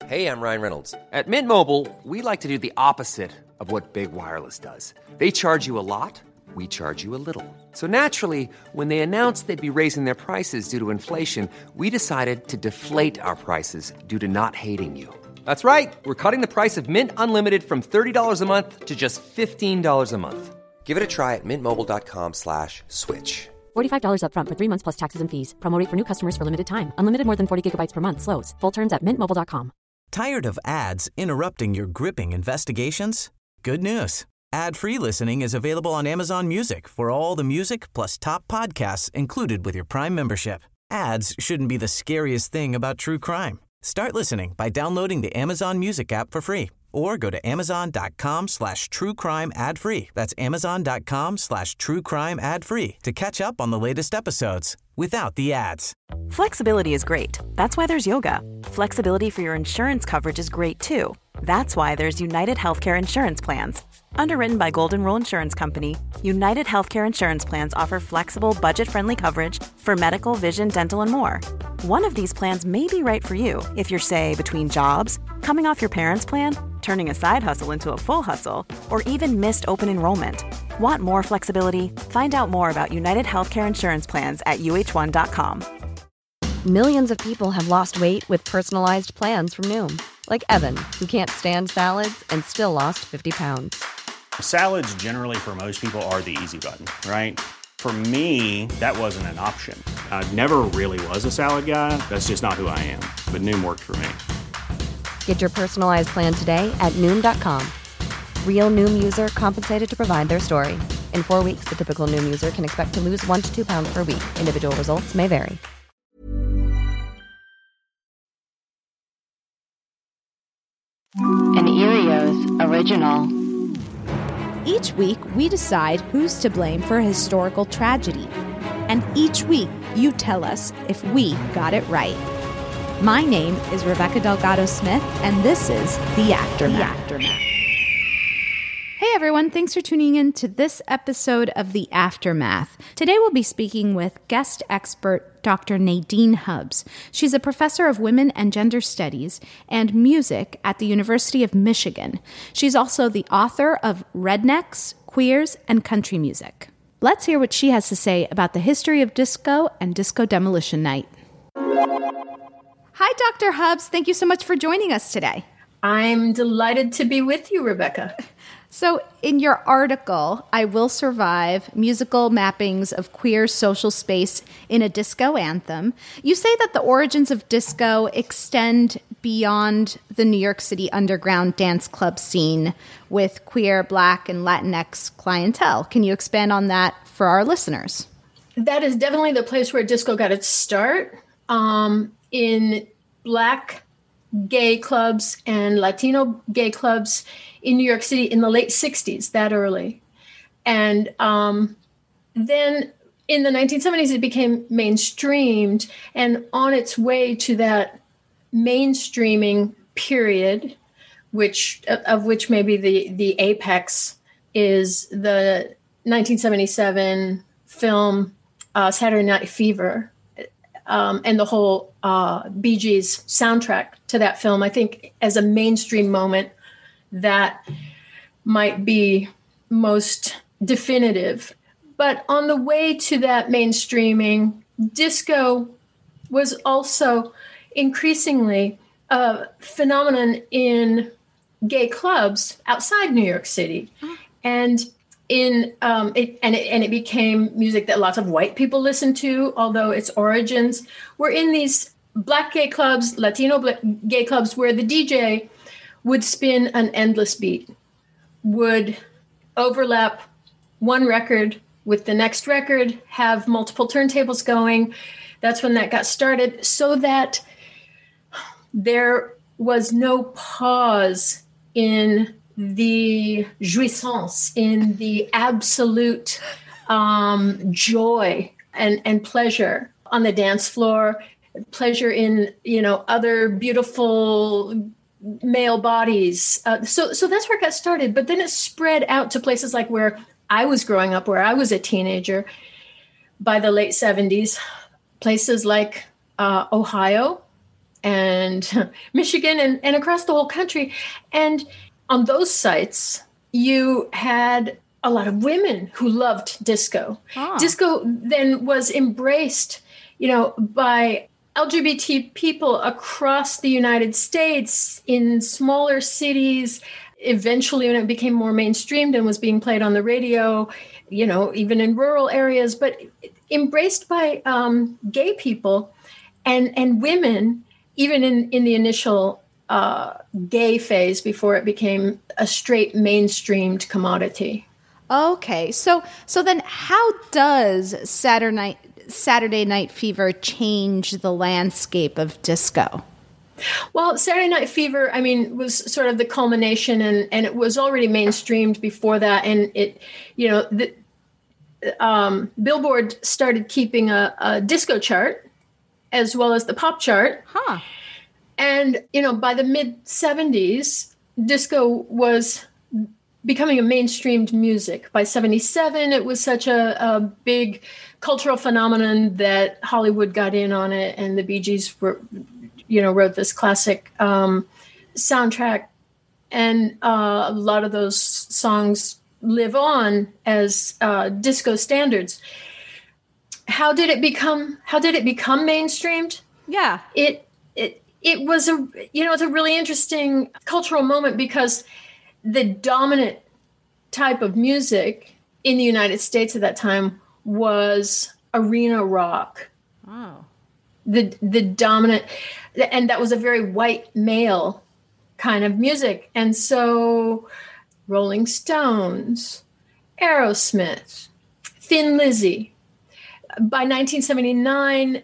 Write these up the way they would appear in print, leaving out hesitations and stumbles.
Hey, I'm Ryan Reynolds. At Mint Mobile, we like to do the opposite of what Big Wireless does. They charge you a lot, we charge you a little. So naturally, when they announced they'd be raising their prices due to inflation, we decided to deflate our prices due to not hating you. That's right. We're cutting the price of Mint Unlimited from $30 a month to just $15 a month. Give it a try at mintmobile.com/switch. $45 up front for 3 months plus taxes and fees. Promo rate for new customers for limited time. Unlimited more than 40 gigabytes per month. Slows full terms at mintmobile.com. Tired of ads interrupting your gripping investigations? Good news. Ad-free listening is available on Amazon Music for all the music plus top podcasts included with your Prime membership. Ads shouldn't be the scariest thing about true crime. Start listening by downloading the Amazon Music app for free or go to amazon.com/truecrime ad-free. That's amazon.com/truecrime ad-free to catch up on the latest episodes without the ads. Flexibility is great. That's why there's yoga. Flexibility for your insurance coverage is great too. That's why there's United Healthcare Insurance Plans. Underwritten by Golden Rule Insurance Company, United Healthcare Insurance Plans offer flexible, budget-friendly coverage for medical, vision, dental, and more. One of these plans may be right for you if you're, say, between jobs, coming off your parents' plan, turning a side hustle into a full hustle, or even missed open enrollment. Want more flexibility? Find out more about United Healthcare Insurance Plans at uh1.com. Millions of people have lost weight with personalized plans from Noom. Like Evan, who can't stand salads and still lost 50 pounds. Salads generally for most people are the easy button, right? For me, that wasn't an option. I never really was a salad guy. That's just not who I am. But Noom worked for me. Get your personalized plan today at Noom.com. Real Noom user compensated to provide their story. In 4 weeks, the typical Noom user can expect to lose 1 to 2 pounds per week. Individual results may vary. An Erios original. Each week, we decide who's to blame for a historical tragedy. And each week, you tell us if we got it right. My name is Rebecca Delgado Smith, and this is The Aftermath. Hey everyone, thanks for tuning in to this episode of The Aftermath. Today we'll be speaking with guest expert Dr. Nadine Hubbs. She's a professor of women and gender studies and music at the University of Michigan. She's also the author of Rednecks, Queers, and Country Music. Let's hear what she has to say about the history of disco and Disco Demolition Night. Hi, Dr. Hubbs. Thank you so much for joining us today. I'm delighted to be with you, Rebecca. So in your article, I Will Survive, Musical Mappings of Queer Social Space in a Disco Anthem, you say that the origins of disco extend beyond the New York City underground dance club scene with queer, Black, and Latinx clientele. Can you expand on that for our listeners? That is definitely the place where disco got its start. In Black gay clubs and Latino gay clubs in New York City in the late 60s, that early. And then in the 1970s, it became mainstreamed, and on its way to that mainstreaming period, of which maybe the apex is the 1977 film Saturday Night Fever, and the whole Bee Gees soundtrack to that film. I think as a mainstream moment, that might be most definitive. But on the way to that mainstreaming, disco was also increasingly a phenomenon in gay clubs outside New York City. And it became music that lots of white people listened to, although its origins were in these Black gay clubs, Latino gay clubs, where the DJ would spin an endless beat, would overlap one record with the next record, have multiple turntables going. That's when that got started, so that there was no pause in the jouissance, in the absolute joy and pleasure on the dance floor, pleasure in, other beautiful male bodies. So that's where it got started. But then it spread out to places like where I was growing up, where I was a teenager by the late 70s, places like Ohio and Michigan and across the whole country. And on those sites, you had a lot of women who loved disco. Disco then was embraced, by LGBT people across the United States in smaller cities. Eventually, when it became more mainstreamed and was being played on the radio, even in rural areas, but embraced by gay people and women, even in the initial gay phase before it became a straight mainstreamed commodity. Okay, so then how does Saturday Night Fever change the landscape of disco? Well, Saturday Night Fever, was sort of the culmination, and it was already mainstreamed before that. And it, Billboard started keeping a disco chart as well as the pop chart. Huh. And, by the mid-'70s, disco was becoming a mainstreamed music. By 1977, it was such a big cultural phenomenon that Hollywood got in on it, and the Bee Gees wrote this classic soundtrack, and a lot of those songs live on as disco standards. How did it become mainstreamed? Yeah, it was it's a really interesting cultural moment, because the dominant type of music in the United States at that time was arena rock. Oh. The dominant, and that was a very white male kind of music. And so Rolling Stones, Aerosmith, Thin Lizzy. By 1979,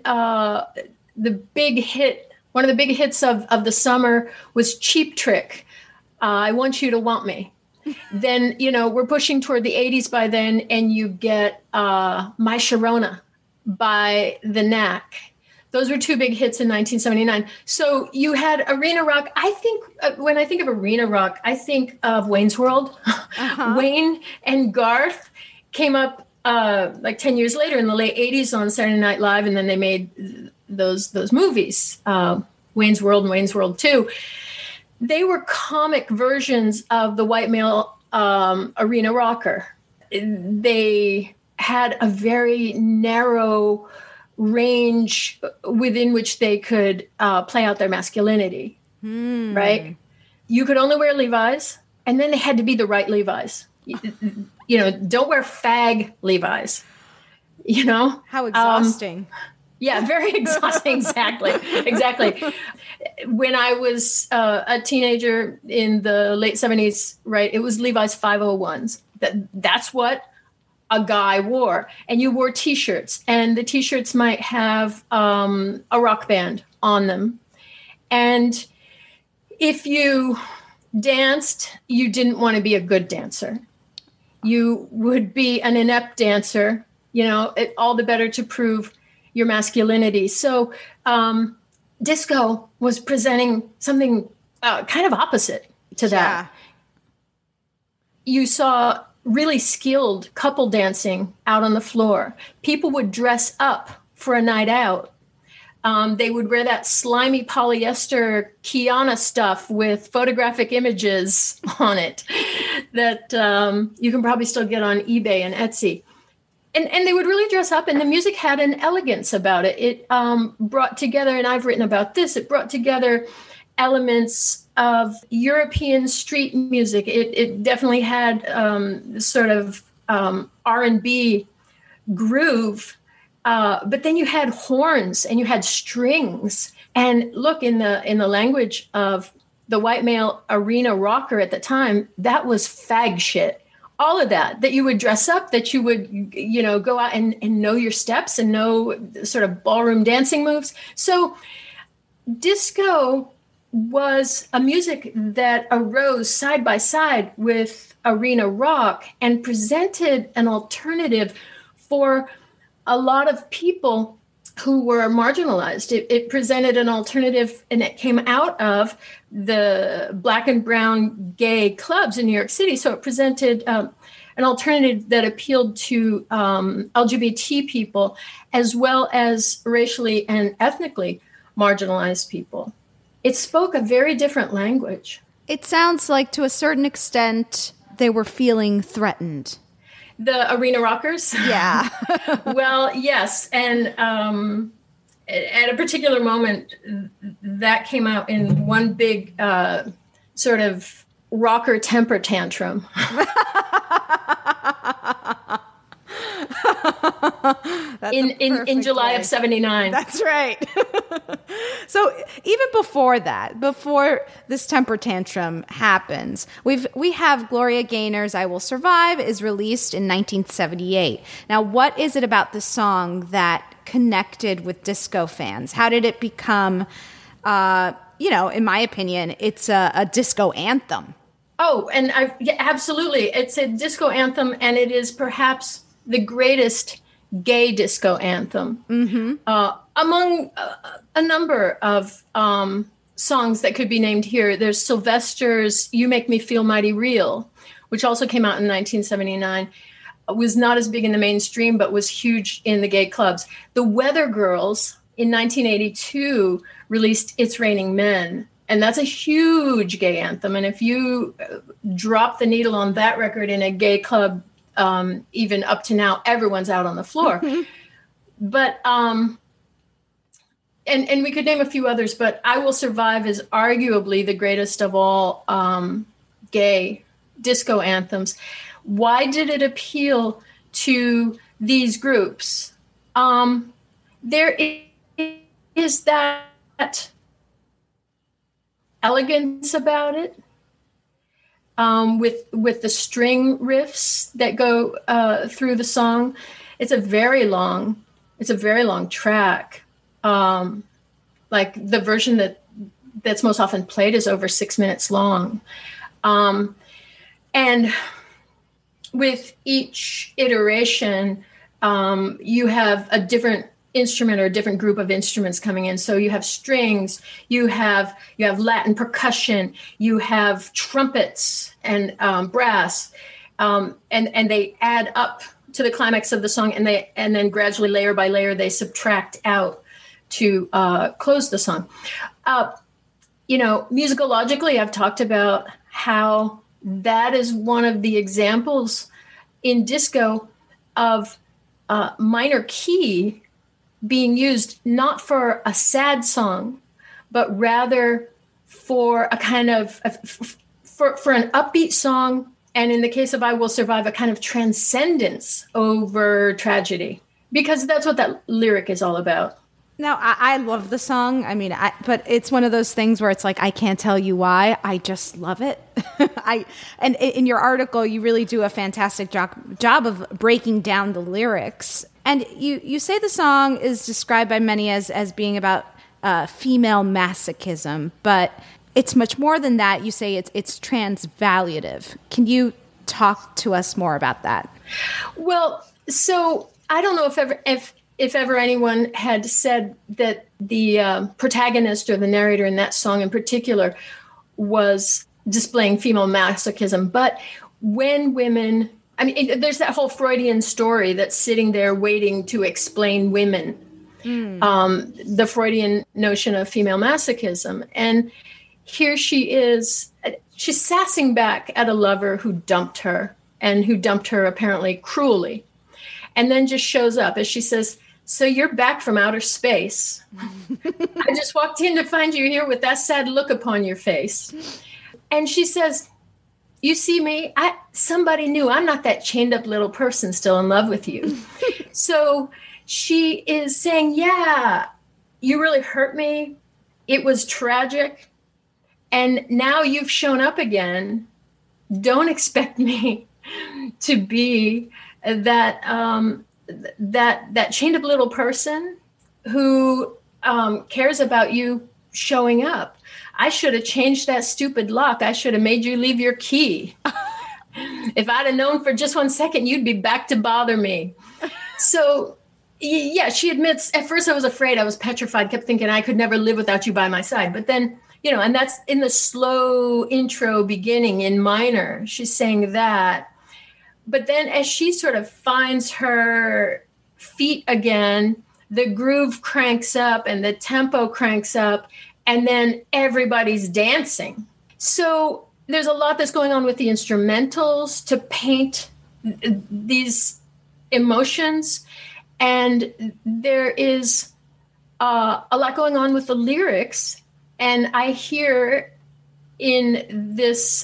one of the big hits of the summer was Cheap Trick, I Want You to Want Me. Then, we're pushing toward the 80s by then, and you get My Sharona by The Knack. Those were two big hits in 1979. So you had arena rock. I think when I think of arena rock, I think of Wayne's World. Uh-huh. Wayne and Garth came up like 10 years later in the late 80s on Saturday Night Live, and then they made those movies, Wayne's World and Wayne's World 2. They were comic versions of the white male arena rocker. They had a very narrow range within which they could play out their masculinity, right? You could only wear Levi's, and then they had to be the right Levi's. Don't wear fag Levi's, How exhausting. Yeah, very exhausting. Exactly. When I was a teenager in the late 70s, right, it was Levi's 501s. That's what a guy wore. And you wore T-shirts, and the T-shirts might have a rock band on them. And if you danced, you didn't want to be a good dancer. You would be an inept dancer, all the better to prove your masculinity. So disco was presenting something kind of opposite to that. You saw really skilled couple dancing out on the floor. People would dress up for a night out. They would wear that slimy polyester Kiana stuff with photographic images on it that you can probably still get on eBay and Etsy. And they would really dress up, and the music had an elegance about it. It brought together, and I've written about this, it brought together elements of European street music. It definitely had sort of R&B groove, but then you had horns and you had strings. And look, in the language of the white male arena rocker at the time, that was fag shit. All of that you would dress up, that you would, go out and know your steps and know sort of ballroom dancing moves. So disco was a music that arose side by side with arena rock and presented an alternative for a lot of people who were marginalized. It presented an alternative, and it came out of the Black and brown gay clubs in New York City. So it presented an alternative that appealed to LGBT people, as well as racially and ethnically marginalized people. It spoke a very different language. It sounds like to a certain extent they were feeling threatened. The arena rockers? Yeah. Well, yes. And at a particular moment, that came out in one big sort of rocker temper tantrum. in July of 79. That's right. So even before that, before this temper tantrum happens, we have Gloria Gaynor's "I Will Survive" is released in 1978. Now, what is it about this song that connected with disco fans? How did it become, in my opinion, it's a disco anthem? Oh, and absolutely. It's a disco anthem, and it is perhaps the greatest gay disco anthem among a number of songs that could be named here. There's Sylvester's "You Make Me Feel Mighty Real," which also came out in 1979. It was not as big in the mainstream, but was huge in the gay clubs. The Weather Girls in 1982 released "It's Raining Men," and that's a huge gay anthem. And if you drop the needle on that record in a gay club, even up to now, everyone's out on the floor. But and we could name a few others, but "I Will Survive" is arguably the greatest of all gay disco anthems. Why did it appeal to these groups? There is that elegance about it, with the string riffs that go through the song. It's a very long track. Like the version that's most often played is over 6 minutes long. And with each iteration, you have a different instrument or a different group of instruments coming in. So you have strings, you have Latin percussion, you have trumpets and brass, and they add up to the climax of the song, and then gradually, layer by layer, they subtract out to close the song. Musicologically, I've talked about how that is one of the examples in disco of minor key being used not for a sad song, but rather for a kind of for an upbeat song, and in the case of "I Will Survive," a kind of transcendence over tragedy, because that's what that lyric is all about. Now, I love the song. I mean, but it's one of those things where it's like, I can't tell you why. I just love it. And in your article, you really do a fantastic job of breaking down the lyrics. And you say the song is described by many as being about female masochism, but it's much more than that. You say it's transvaluative. Can you talk to us more about that? Well, so I don't know if ever anyone had said that the protagonist or the narrator in that song in particular was displaying female masochism. But when women, there's that whole Freudian story that's sitting there waiting to explain women, the Freudian notion of female masochism. And here she is, she's sassing back at a lover who dumped her, and who dumped her apparently cruelly. And then just shows up as she says, "So you're back from outer space. I just walked in to find you here with that sad look upon your face." And she says, "You see me? Somebody new. I'm not that chained up little person still in love with you." So she is saying, yeah, you really hurt me. It was tragic. And now you've shown up again. Don't expect me to be that chained up little person who cares about you showing up. I should have changed that stupid lock. I should have made you leave your key. If I'd have known for just 1 second, you'd be back to bother me. So, yeah, she admits, at first I was afraid, I was petrified, kept thinking I could never live without you by my side. But then, and that's in the slow intro beginning in minor. She's saying that. But then as she sort of finds her feet again, the groove cranks up and the tempo cranks up, and then everybody's dancing. So there's a lot that's going on with the instrumentals to paint these emotions. And there is a lot going on with the lyrics. And I hear in this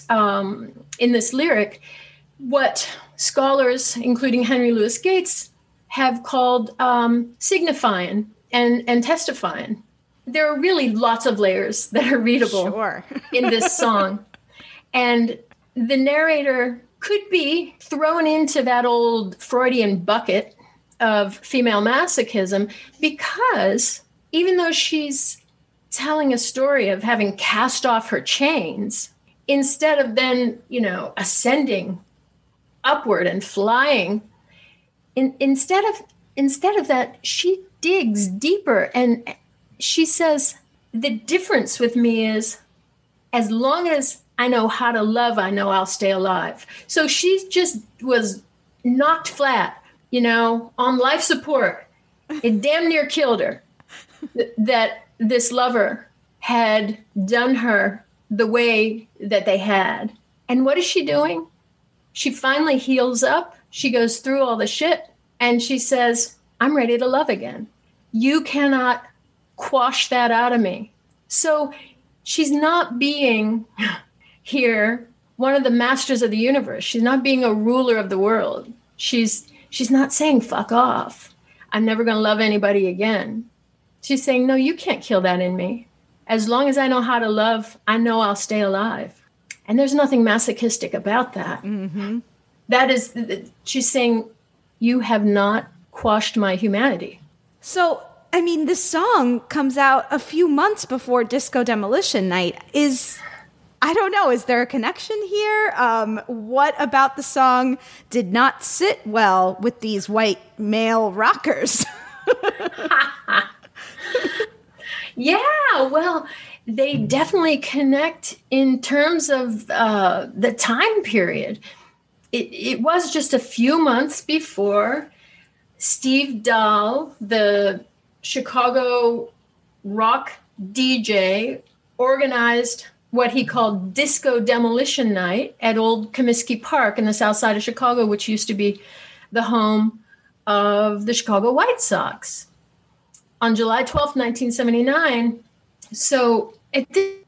lyric what scholars, including Henry Louis Gates, have called signifying and testifying. There are really lots of layers that are readable in this song. And the narrator could be thrown into that old Freudian bucket of female masochism, because even though she's telling a story of having cast off her chains, instead of then, ascending upward and flying, instead of that, she digs deeper, and she says, the difference with me is, as long as I know how to love, I know I'll stay alive. So she just was knocked flat, on life support. It damn near killed her that this lover had done her the way that they had. And what is she doing? She finally heals up. She goes through all the shit, and she says, I'm ready to love again. You cannot quash that out of me. So she's not being here one of the masters of the universe. She's not being a ruler of the world. She's not saying, fuck off. I'm never going to love anybody again. She's saying, no, you can't kill that in me. As long as I know how to love, I know I'll stay alive. And there's nothing masochistic about that. Mm-hmm. That is, she's saying, you have not quashed my humanity. So, this song comes out a few months before Disco Demolition Night. I don't know, is there a connection here? What about the song did not sit well with these white male rockers? Yeah, well, they definitely connect in terms of the time period. It was just a few months before Steve Dahl, the Chicago rock DJ, organized what he called Disco Demolition Night at Old Comiskey Park in the south side of Chicago, which used to be the home of the Chicago White Sox, on July 12th, 1979. So at this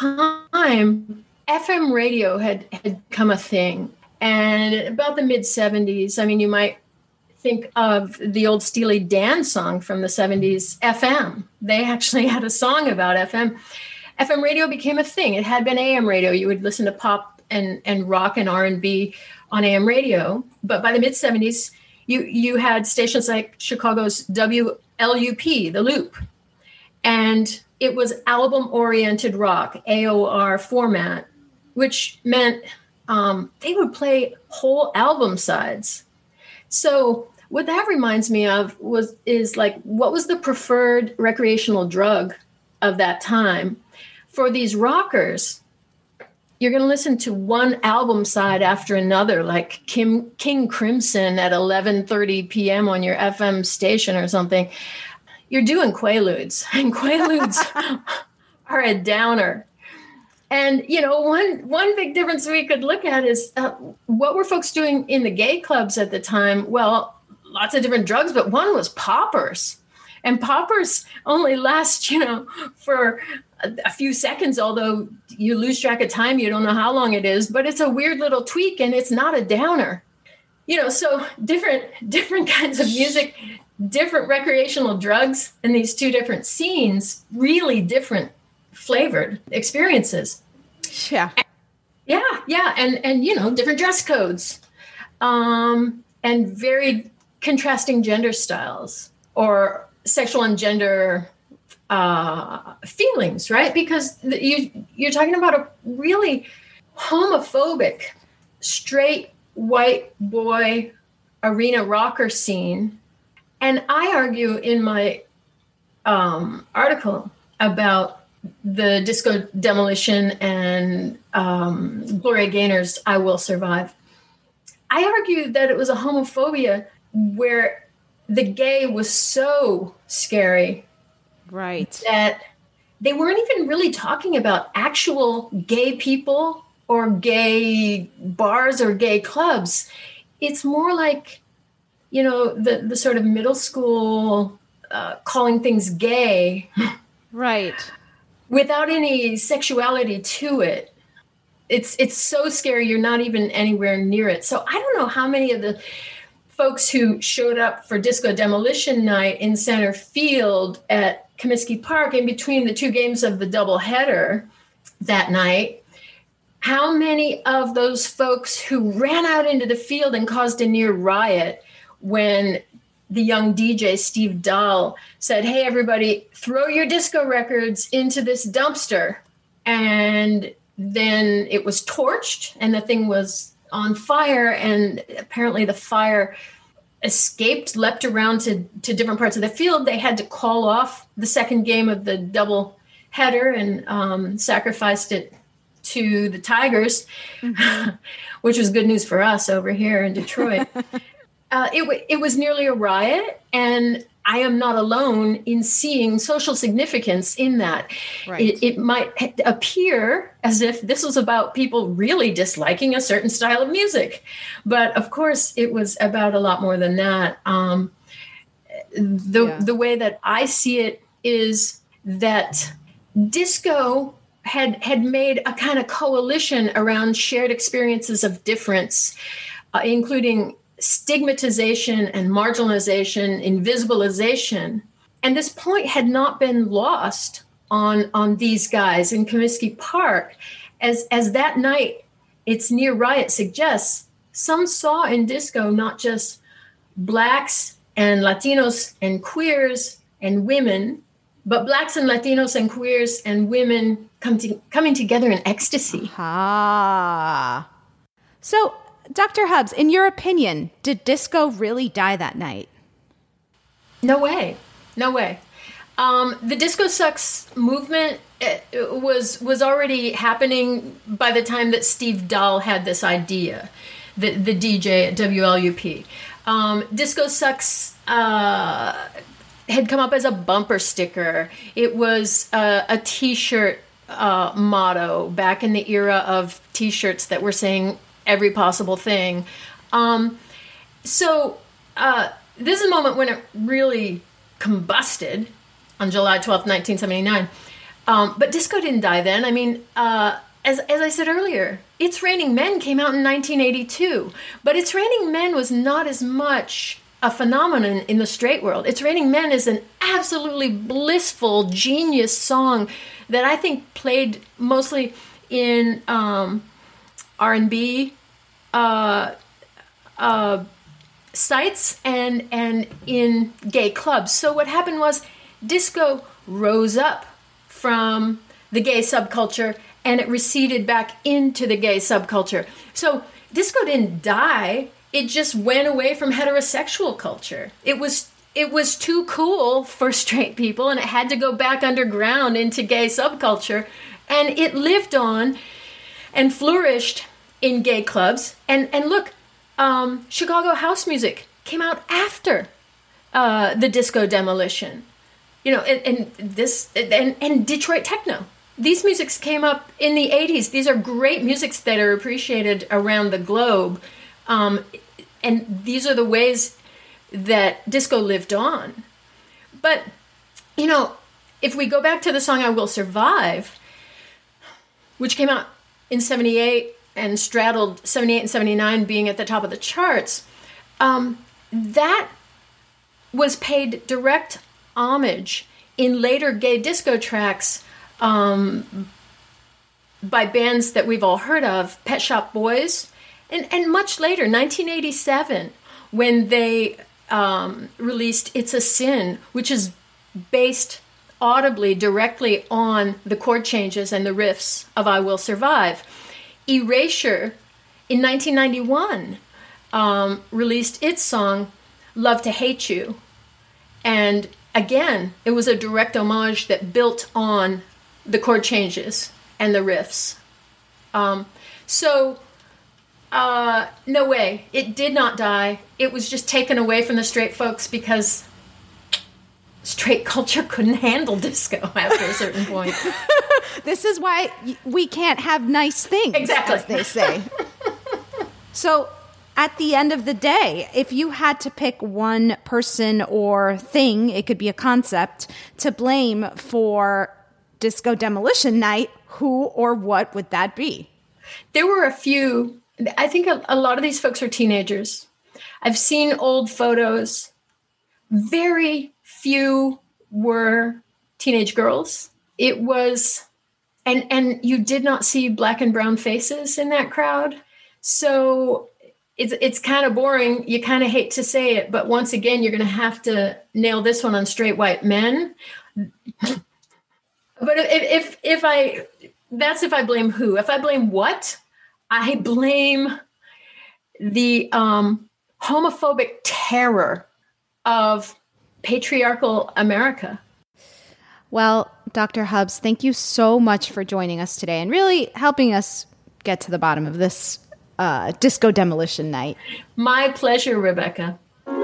time, FM radio had become a thing. And about the mid-70s, you might think of the old Steely Dan song from the 70s, FM. They actually had a song about FM. FM radio became a thing. It had been AM radio. You would listen to pop and rock and R&B on AM radio. But by the mid-70s, you had stations like Chicago's WLUP, The Loop. And it was album-oriented rock, AOR format, which meant they would play whole album sides. So what that reminds me of is what was the preferred recreational drug of that time? For these rockers, you're going to listen to one album side after another, like King Crimson at 11:30 p.m. on your FM station or something. You're doing Quaaludes, and Quaaludes are a downer. And, one big difference we could look at is what were folks doing in the gay clubs at the time? Well, lots of different drugs, but one was poppers. And poppers only last, for a few seconds, although you lose track of time. You don't know how long it is, but it's a weird little tweak, and it's not a downer. So different kinds of music, different recreational drugs, and these two different scenes, really different flavored experiences. Yeah. Yeah. And different dress codes, and very contrasting gender styles or sexual and gender feelings, right? Because you're talking about a really homophobic, straight white boy arena rocker scene. And I argue in my article about the Disco Demolition and Gloria Gaynor's I Will Survive. I argue that it was a homophobia where the gay was so scary. Right. That they weren't even really talking about actual gay people or gay bars or gay clubs. It's more like, the sort of middle school calling things gay. Right. Without any sexuality to it. It's so scary. You're not even anywhere near it. So I don't know how many of the folks who showed up for Disco Demolition Night in center field at Comiskey Park in between the two games of the doubleheader that night, how many of those folks who ran out into the field and caused a near riot when the young DJ, Steve Dahl, said, "Hey, everybody, throw your disco records into this dumpster." And then it was torched and the thing was on fire. And apparently the fire escaped, leapt around to different parts of the field. They had to call off the second game of the double header and sacrificed it to the Tigers, which was good news for us over here in Detroit. It was nearly a riot, and I am not alone in seeing social significance in that. Right. It might appear as if this was about people really disliking a certain style of music, but of course it was about a lot more than that. The way that I see it is that disco had made a kind of coalition around shared experiences of difference, including stigmatization and marginalization, invisibilization. And this point had not been lost on these guys in Comiskey Park. As that night, its near riot suggests, some saw in disco not just Blacks and Latinos and queers and women, but Blacks and Latinos and queers and women coming together in ecstasy. Ah. So, Dr. Hubbs, in your opinion, did disco really die that night? No way. No way. The Disco Sucks movement was already happening by the time that Steve Dahl had this idea, the DJ at WLUP. Disco Sucks had come up as a bumper sticker. It was a T-shirt motto back in the era of T-shirts that were saying every possible thing. So this is a moment when it really combusted on July 12th, 1979. But disco didn't die then. I mean, as I said earlier, It's Raining Men came out in 1982. But It's Raining Men was not as much a phenomenon in the straight world. It's Raining Men is an absolutely blissful, genius song that I think played mostly in R&B sites and in gay clubs. So what happened was disco rose up from the gay subculture and it receded back into the gay subculture. So disco didn't die. It just went away from heterosexual culture. It was too cool for straight people and it had to go back underground into gay subculture. And it lived on and flourished in gay clubs. And look, Chicago house music came out after the Disco Demolition. You know, and Detroit techno. These musics came up in the 80s. These are great musics that are appreciated around the globe. And these are the ways that disco lived on. But, you know, if we go back to the song I Will Survive, which came out in 78 and straddled 78 and 79 being at the top of the charts, that was paid direct homage in later gay disco tracks by bands that we've all heard of, Pet Shop Boys, and much later, 1987, when they released It's a Sin, which is based audibly directly on the chord changes and the riffs of I Will Survive. Erasure, in 1991, released its song, Love to Hate You. And again, it was a direct homage that built on the chord changes and the riffs. So No way. It did not die. It was just taken away from the straight folks because straight culture couldn't handle disco after a certain point. This is why we can't have nice things, exactly, as they say. So at the end of the day, if you had to pick one person or thing, it could be a concept, to blame for Disco Demolition Night, who or what would that be? There were a few. I think a lot of these folks are teenagers. I've seen old photos. Very few were teenage girls. It was, and you did not see black and brown faces in that crowd. So it's kind of boring. You kind of hate to say it, but once again, you're going to have to nail this one on straight white men. But if I blame who? If I blame what? I blame the homophobic terror of patriarchal America. Well, Dr. Hubbs, thank you so much for joining us today and really helping us get to the bottom of this Disco Demolition Night. My pleasure, Rebecca.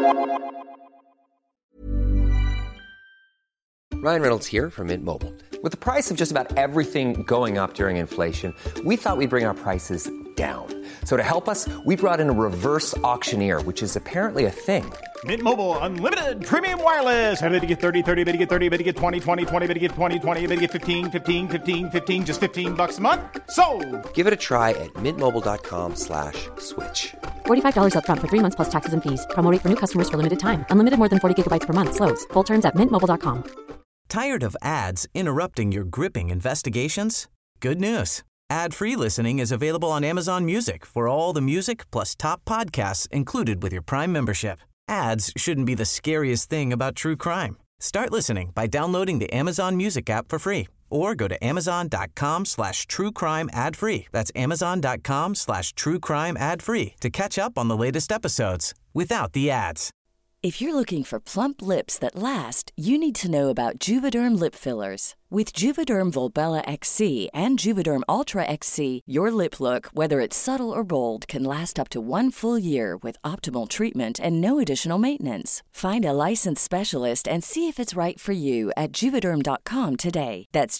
Ryan Reynolds here from Mint Mobile. With the price of just about everything going up during inflation, we thought we'd bring our prices down. So to help us, we brought in a reverse auctioneer, which is apparently a thing. Mint Mobile Unlimited Premium Wireless. How to get 30, 30, how to get 30, how to get 20, 20, 20, how to get 20, 20, how to get 15, 15, 15, 15, just $15 a month? Sold! Give it a try at mintmobile.com/switch. $45 up front for 3 months plus taxes and fees. Promo rate for new customers for limited time. Unlimited more than 40 gigabytes per month. Slows full terms at mintmobile.com. Tired of ads interrupting your gripping investigations? Good news. Ad-free listening is available on Amazon Music for all the music plus top podcasts included with your Prime membership. Ads shouldn't be the scariest thing about true crime. Start listening by downloading the Amazon Music app for free or go to amazon.com/truecrime ad-free. That's amazon.com/truecrime ad-free to catch up on the latest episodes without the ads. If you're looking for plump lips that last, you need to know about Juvederm lip fillers. With Juvederm Volbella XC and Juvederm Ultra XC, your lip look, whether it's subtle or bold, can last up to 1 full year with optimal treatment and no additional maintenance. Find a licensed specialist and see if it's right for you at Juvederm.com today. That's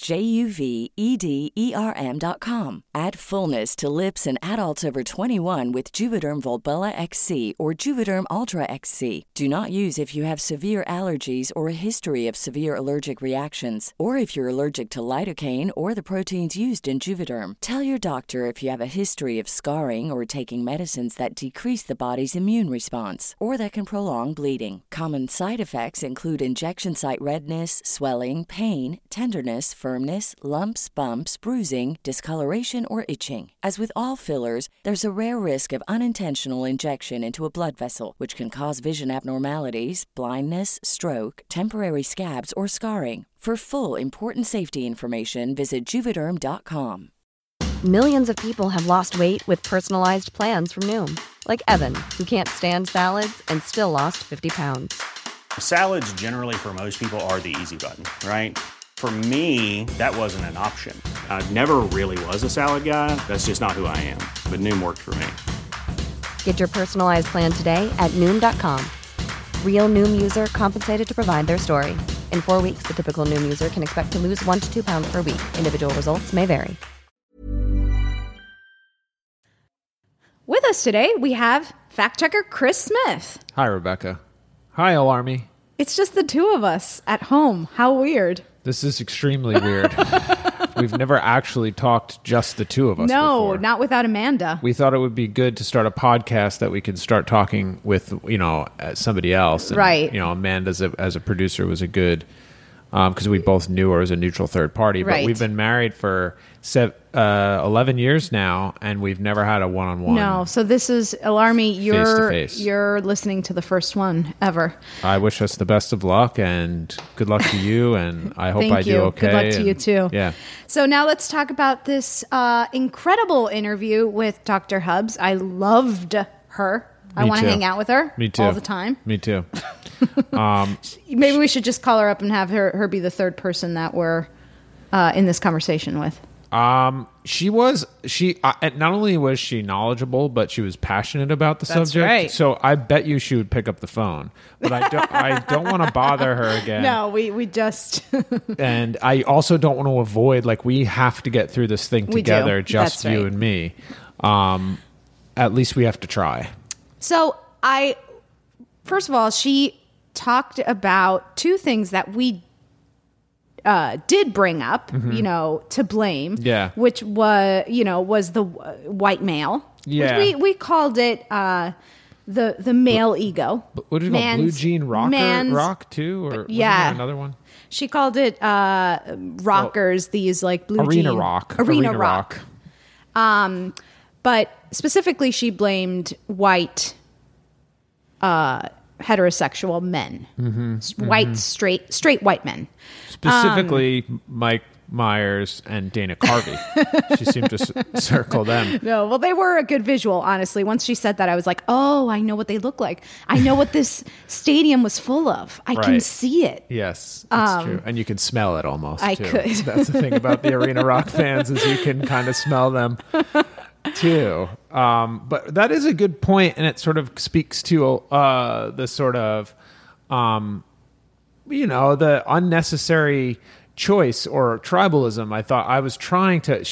JUVEDERM.com. Add fullness to lips in adults over 21 with Juvederm Volbella XC or Juvederm Ultra XC. Do not use if you have severe allergies or a history of severe allergic reactions, or if you're allergic to lidocaine or the proteins used in Juvederm. Tell your doctor if you have a history of scarring or taking medicines that decrease the body's immune response or that can prolong bleeding. Common side effects include injection site redness, swelling, pain, tenderness, firmness, lumps, bumps, bruising, discoloration, or itching. As with all fillers, there's a rare risk of unintentional injection into a blood vessel, which can cause vision abnormalities, blindness, stroke, temporary scabs, or scarring. For full, important safety information, visit Juvederm.com. Millions of people have lost weight with personalized plans from Noom. Like Evan, who can't stand salads and still lost 50 pounds. Salads generally for most people are the easy button, right? For me, that wasn't an option. I never really was a salad guy. That's just not who I am. But Noom worked for me. Get your personalized plan today at Noom.com. Real Noom user compensated to provide their story. In 4 weeks, the typical Noom user can expect to lose 1 to 2 pounds per week. Individual results may vary. With us today, we have fact checker Chris Smith. Hi, Rebecca. Hi, Alarmy. It's just the two of us at home. How weird. This is extremely weird. We've never actually talked just the two of us before. Not without Amanda. We thought it would be good to start a podcast that we could start talking with, somebody else. And, right. Amanda as a producer was a good, because we both knew her as a neutral third party. But we've been married for 11 years now, and we've never had a one-on-one. No, so this is, Alarmy, face-to-face. You're listening to the first one ever. I wish us the best of luck, and good luck to you, and I hope I do okay. Good luck to you, too. Yeah. So now let's talk about this incredible interview with Dr. Hubbs. I loved her. I want to hang out with her. Me too. All the time. Me too. Maybe we should just call her up and have her be the third person that we're in this conversation with. Not only was she knowledgeable, but she was passionate about the subject. Right. So I bet you she would pick up the phone, but I don't want to bother her again. No, we just. And I also don't want to avoid, like, we have to get through this thing together, just That's you right. and me. At least we have to try. So first of all, she talked about two things that we did bring up, to blame. Yeah. Which was the white male. Yeah. Which we called it the male ego. What did you call it? Blue Jean rock too? Or wasn't there another one? She called it rockers, these like blue Arena jean. rock. Arena rock. But specifically she blamed white heterosexual men. White, straight white men. Specifically Mike Myers and Dana Carvey. She seemed to circle them. No, well, they were a good visual, honestly. Once she said that, I was like, oh, I know what they look like. I know what this stadium was full of. I can see it. Yes, that's true. And you can smell it almost, I too. could. That's the thing about the Arena Rock fans is you can kind of smell them, too. But that is a good point, and it sort of speaks to the sort of, the unnecessary choice or tribalism. I thought I was trying to.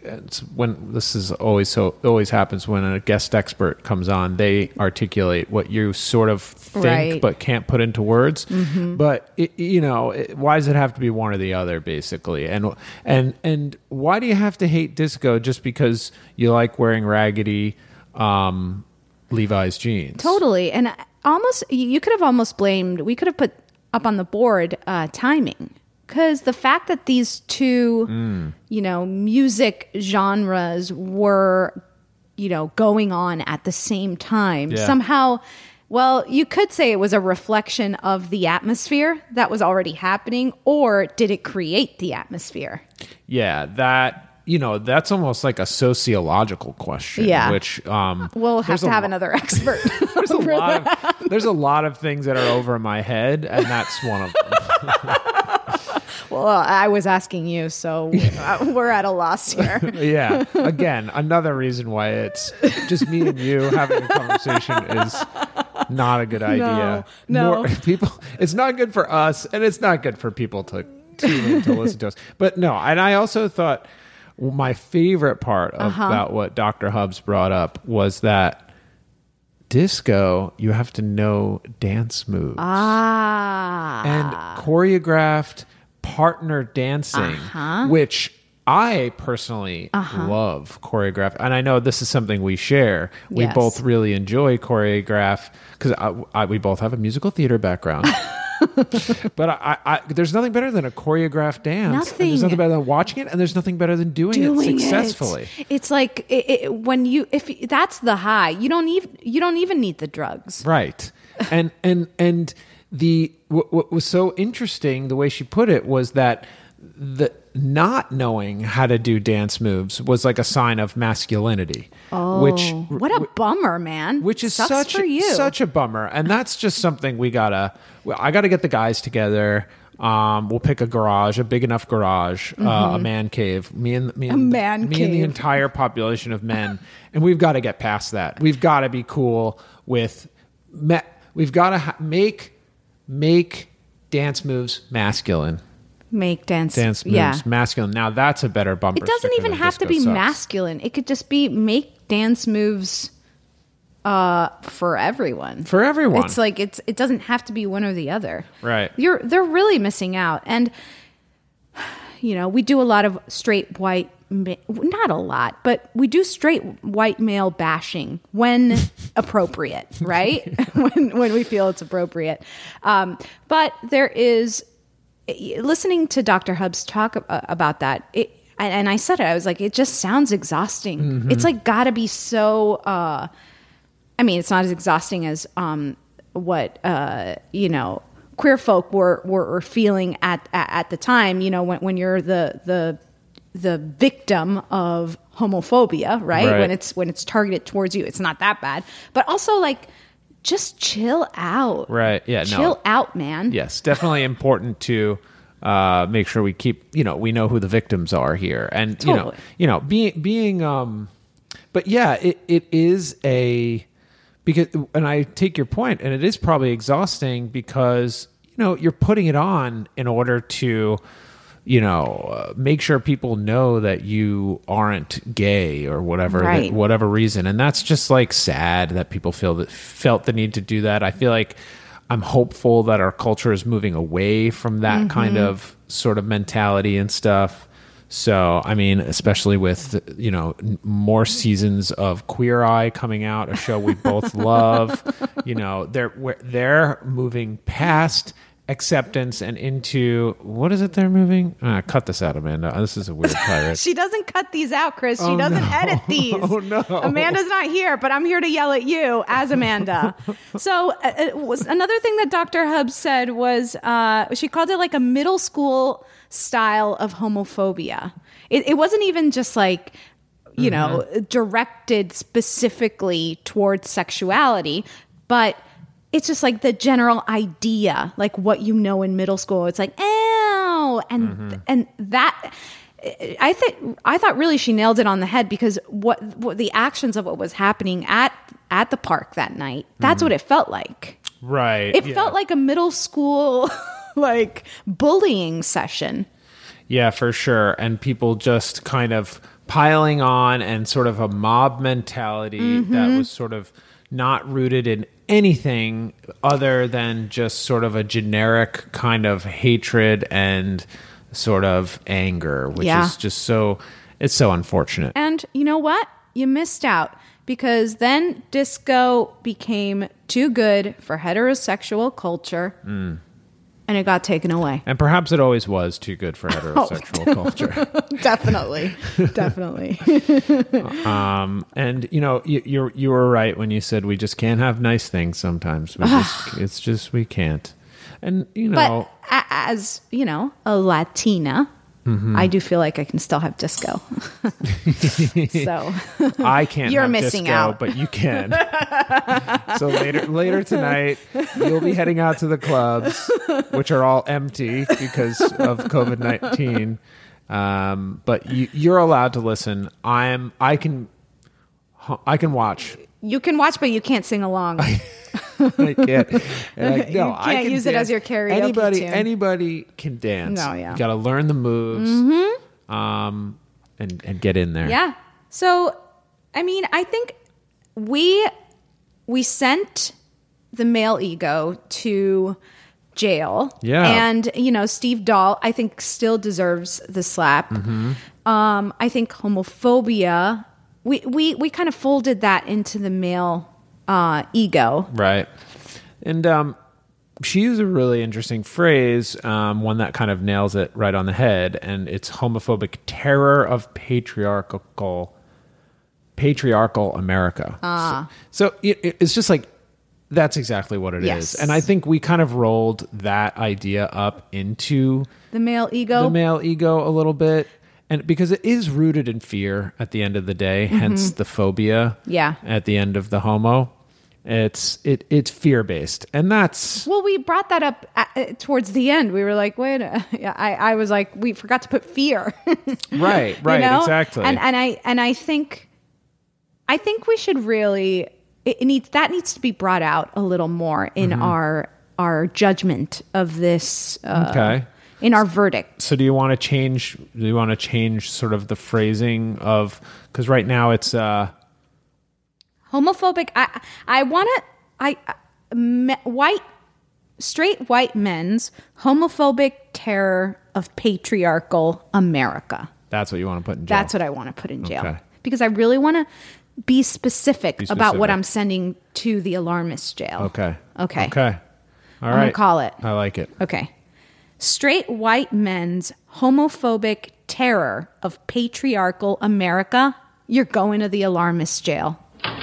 Always happens when a guest expert comes on. They articulate what you sort of think but can't put into words. But why does it have to be one or the other, basically? And why do you have to hate disco just because you like wearing raggedy Levi's jeans? Totally, and you could have almost blamed. We could have put up on the board timing. Because the fact that these two, music genres were, going on at the same time, somehow, well, you could say it was a reflection of the atmosphere that was already happening, or did it create the atmosphere? Yeah, that's almost like a sociological question. Yeah. Which we'll have to have another expert. There's a lot of things that are over my head, and that's one of them. Well, I was asking you, so we're at a loss here. Yeah. Again, another reason why it's just me and you having a conversation is not a good idea. No. It's not good for us, and it's not good for people to tune in to listen to us. But no, and I also thought my favorite part about what Dr. Hubbs brought up was that disco, you have to know dance moves. And choreographed partner dancing, which I personally love choreographed. And I know this is something we share. We both really enjoy choreograph because we both have a musical theater background. But I there's nothing better than a choreographed dance. There's nothing better than watching it, and there's nothing better than doing it successfully. It's like if that's the high, you don't even need the drugs, right? And what was so interesting, the way she put it, was that the not knowing how to do dance moves was like a sign of masculinity. Oh, what a bummer, man! Which is such a bummer, and that's just something I gotta get the guys together. We'll pick a garage, a big enough garage, a man cave. Me and the entire population of men, and we've got to get past that. We've got to be cool with. We've got to make dance moves masculine. Make dance moves masculine. Now that's a better bumper. It doesn't even have to be masculine. It could just be make dance moves for everyone. For everyone. It's like it doesn't have to be one or the other. Right. They're really missing out. And we do a lot of straight white, not a lot, but we do straight white male bashing when appropriate, right? when we feel it's appropriate. But there is, listening to Dr. Hubbs talk about that, and I said it, I was like, it just sounds exhausting. It's like gotta be so, it's not as exhausting as what queer folk were feeling at the time. When you're the victim of homophobia, right? When it's targeted towards you, it's not that bad. But also, like, just chill out, right? Yeah, chill out, man. Yes, definitely important to make sure we keep, we know who the victims are here. And, Totally. But yeah, it is because, and I take your point, and it is probably exhausting because, you're putting it on in order to, make sure people know that you aren't gay or whatever, Right. whatever reason. And that's just like sad that people felt the need to do that. I feel like I'm hopeful that our culture is moving away from that kind of sort of mentality and stuff. So, I mean, especially with, more seasons of Queer Eye coming out, a show we both love, they're moving past acceptance and into, what is it they're moving? Cut this out, Amanda. This is a weird pirate. She doesn't cut these out, Chris. She doesn't edit these. Oh, no. Amanda's not here, but I'm here to yell at you as Amanda. So another thing that Dr. Hubbs said was she called it like a middle school style of homophobia. It wasn't even just like, directed specifically towards sexuality, but it's just like the general idea, like what in middle school. It's like, ew, and that. I thought really she nailed it on the head because what the actions of what was happening at the park that night. That's what it felt like. Right. It felt like a middle school like bullying session. Yeah, for sure. And people just kind of piling on and sort of a mob mentality that was sort of not rooted in anything other than just sort of a generic kind of hatred and sort of anger, which is just it's so unfortunate. And you know what? You missed out because then disco became too good for heterosexual culture. And it got taken away. And perhaps it always was too good for heterosexual culture. Definitely. And you were right when you said we just can't have nice things sometimes. We can't. And but as a Latina, I do feel like I can still have disco. So I can't. You're have missing disco, out, but you can. So later tonight, you'll be heading out to the clubs, which are all empty because of COVID-19. But you're allowed to listen. I can watch. You can watch, but you can't sing along. I can't. You can't use it as your karaoke tune. Anybody can dance. No, yeah. You got to learn the moves, and get in there. Yeah. So, I mean, I think we sent the male ego to jail. Yeah. And Steve Dahl, I think, still deserves the slap. I think homophobia. We kind of folded that into the male ego. Right. And she used a really interesting phrase, one that kind of nails it right on the head, and it's homophobic terror of patriarchal America. So it's just like, that's exactly what it is. And I think we kind of rolled that idea up into the male ego a little bit. And because it is rooted in fear at the end of the day, hence the phobia at the end of the homo. It's fear-based. And that's... Well, we brought that up towards the end. We were like, wait, I was like, we forgot to put fear. Right, exactly. And I think we should really... that needs to be brought out a little more in our judgment of this... okay. In our verdict. So do you want to change sort of the phrasing of, because right now it's homophobic. Straight white men's homophobic terror of patriarchal America. That's what you want to put in jail. That's what I want to put in jail. Okay. Because I really want to be specific about what I'm sending to the alarmist jail. Okay. All right. I'm going to call it. I like it. Okay. Straight white men's homophobic terror of patriarchal America. You're going to the alarmist jail.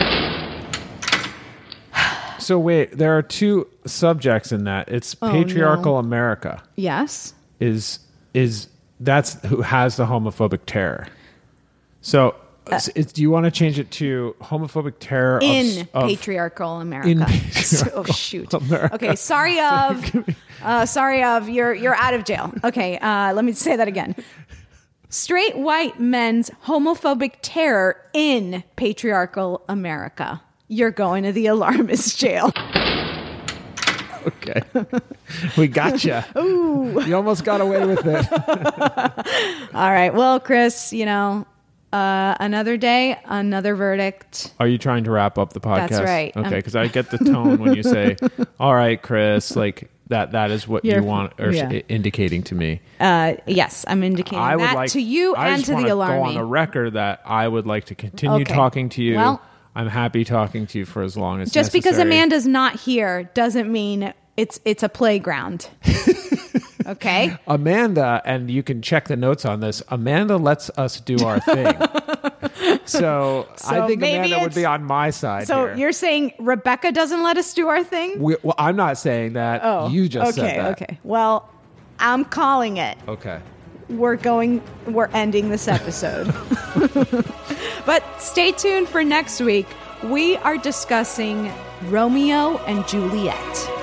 So wait, there are two subjects in that. It's patriarchal America. Yes. Is that's who has the homophobic terror. So Do you want to change it to homophobic terror in of patriarchal America? In patriarchal shoot. America. Okay, sorry of you're out of jail. Okay, let me say that again. Straight white men's homophobic terror in patriarchal America. You're going to the alarmist jail. Okay. We gotcha. Ooh. You almost got away with it. All right. Well, Chris, another day, another verdict. Are you trying to wrap up the podcast? That's right. Okay, because I get the tone when you say, all right, Chris, like that is what you want or indicating to me. Yes, I'm indicating that to you and to the alarmie. I just want to go on the record that I would like to continue talking to you. Well, I'm happy talking to you for as long as just necessary. Because Amanda's not here doesn't mean it's a playground. Okay? Amanda, and you can check the notes on this, Amanda lets us do our thing. So I think Amanda would be on my side So here. You're saying Rebecca doesn't let us do our thing? Well, I'm not saying that. Oh, you just said that. Okay. Well, I'm calling it. Okay. We're ending this episode. But stay tuned for next week. We are discussing Romeo and Juliet.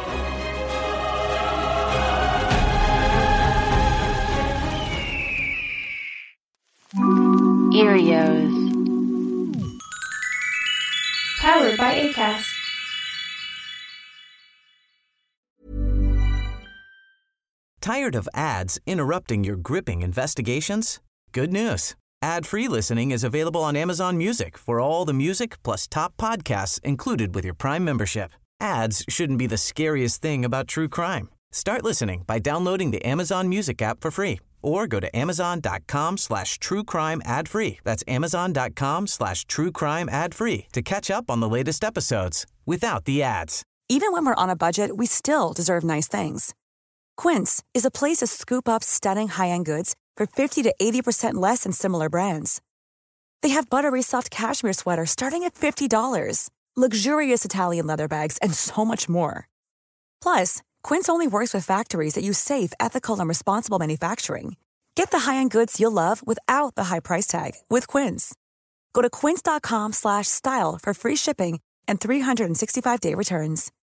Erios. Powered by Acast. Tired of ads interrupting your gripping investigations? Good news. Ad-free listening is available on Amazon Music for all the music plus top podcasts included with your Prime membership. Ads shouldn't be the scariest thing about true crime. Start listening by downloading the Amazon Music app for free or go to amazon.com/truecrime ad-free. That's amazon.com/truecrime ad-free to catch up on the latest episodes without the ads. Even when we're on a budget, we still deserve nice things. Quince is a place to scoop up stunning high-end goods for 50 to 80% less than similar brands. They have buttery soft cashmere sweaters starting at $50, luxurious Italian leather bags, and so much more. Plus, Quince only works with factories that use safe, ethical, and responsible manufacturing. Get the high-end goods you'll love without the high price tag with Quince. Go to quince.com/style for free shipping and 365-day returns.